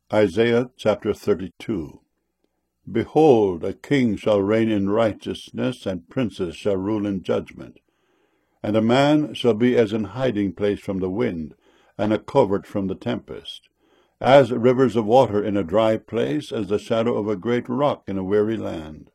Isaiah chapter 32. Behold, a king shall reign in righteousness, and princes shall rule in judgment. And a man shall be as an hiding place from the wind, and a covert from the tempest, as rivers of water in a dry place, as the shadow of a great rock in a weary land.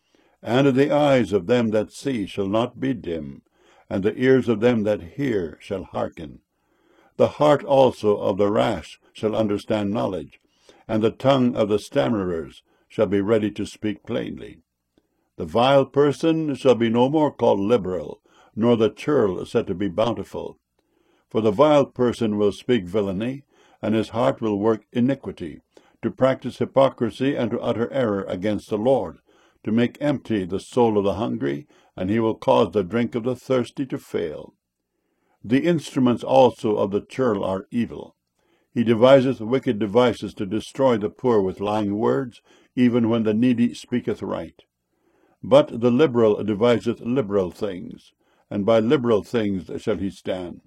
And the eyes of them that see shall not be dim, and the ears of them that hear shall hearken. The heart also of the rash shall understand knowledge, and the tongue of the stammerers shall be ready to speak plainly. The vile person shall be no more called liberal, nor the churl said to be bountiful. For the vile person will speak villainy, and his heart will work iniquity, to practice hypocrisy and to utter error against the Lord, to make empty the soul of the hungry, and he will cause the drink of the thirsty to fail. The instruments also of the churl are evil. He deviseth wicked devices to destroy the poor with lying words, even when the needy speaketh right. But the liberal deviseth liberal things, and by liberal things shall he stand.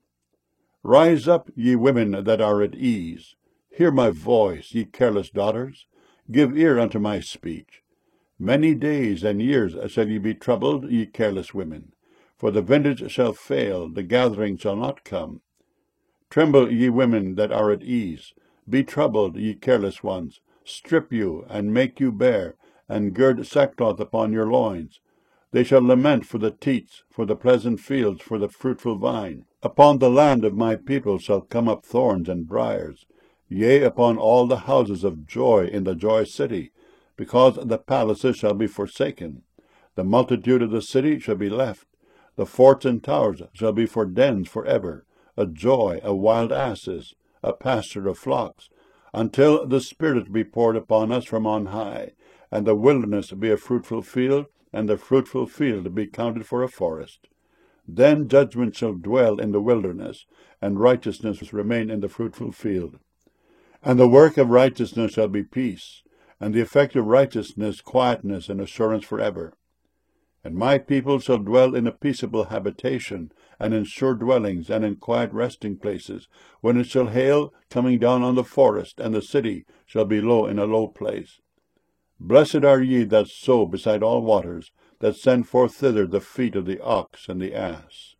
Rise up, ye women that are at ease. Hear my voice, ye careless daughters. Give ear unto my speech. Many days and years shall ye be troubled, ye careless women. For the vintage shall fail, the gathering shall not come. Tremble, ye women that are at ease. Be troubled, ye careless ones. Strip you, and make you bare, and gird sackcloth upon your loins. They shall lament for the teats, for the pleasant fields, for the fruitful vine. Upon the land of my people shall come up thorns and briers, yea, upon all the houses of joy in the joy city, because the palaces shall be forsaken. The multitude of the city shall be left. The forts and towers shall be for dens for ever, a joy of wild asses, a pasture of flocks, until the Spirit be poured upon us from on high, and the wilderness be a fruitful field, and the fruitful field be counted for a forest. Then judgment shall dwell in the wilderness, and righteousness remain in the fruitful field. And the work of righteousness shall be peace, and the effect of righteousness quietness and assurance forever. And my people shall dwell in a peaceable habitation, and in sure dwellings, and in quiet resting places, when it shall hail, coming down on the forest, and the city shall be low in a low place. Blessed are ye that sow beside all waters, that send forth thither the feet of the ox and the ass.